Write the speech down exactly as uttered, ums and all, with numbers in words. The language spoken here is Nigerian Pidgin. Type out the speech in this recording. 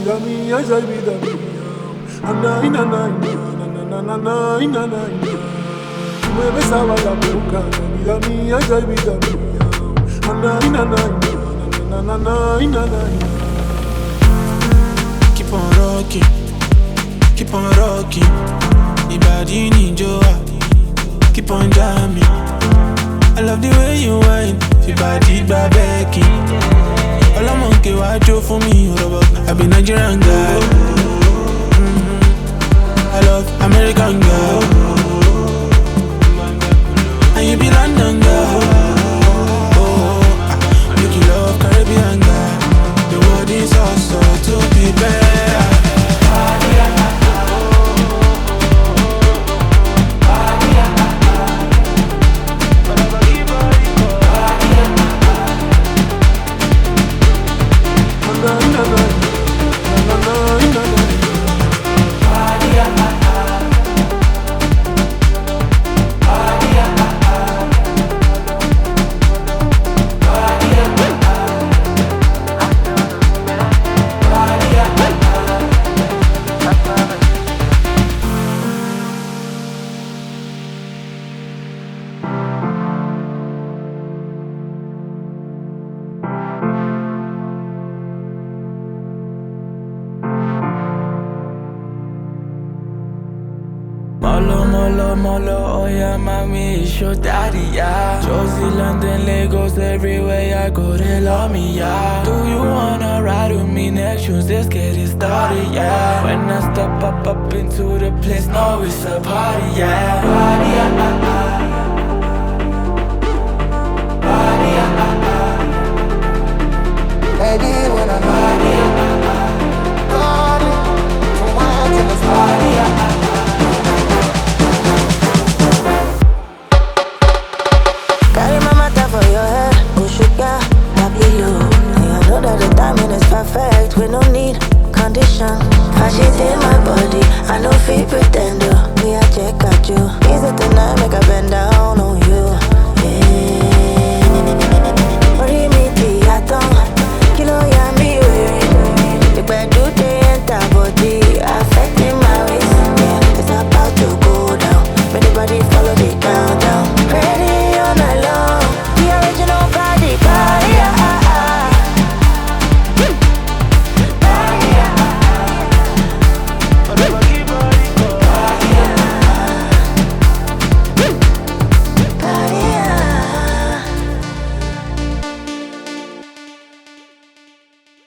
vida mía, esa es vida mía. Ana, ina, na, ina, na, na, na, ina, na, ina. Tú me besabas la boca, vida mía, esa es vida mía. Ana, ina, na, ina, na, na, na, ina, na, ina. Keep on rocking, keep on rocking. Ibadi ninjoa, keep on jamming. I love the way you whine, Ibadi babeki. All I'm on get what you for me, I be Nigerian girl. Mm-hmm. I love American girl, and you be London girl. Oh, make you love Caribbean girl. The world is also to be better. Molo, molo, molo, oh yeah, mommy, it's your daddy, yeah. Josie, London, Lagos, everywhere I go, they love me, yeah. Do you wanna ride with me next Tuesday? Let's get it started, yeah. When I step up, up into the place, no, it's a party, yeah. Party, yeah, ah, ah. Party, yeah, ah, ah. Baby, when I'm Party, yeah, ah, ah. party, from one to the Party, yeah, ah, ah. Carry my matter for your head, oh sugar, happy low. Yeah, I know that the timing is perfect, we no need condition. As she in my body, I know fit pretend, oh. Me I check out you, easy tonight, make a bet.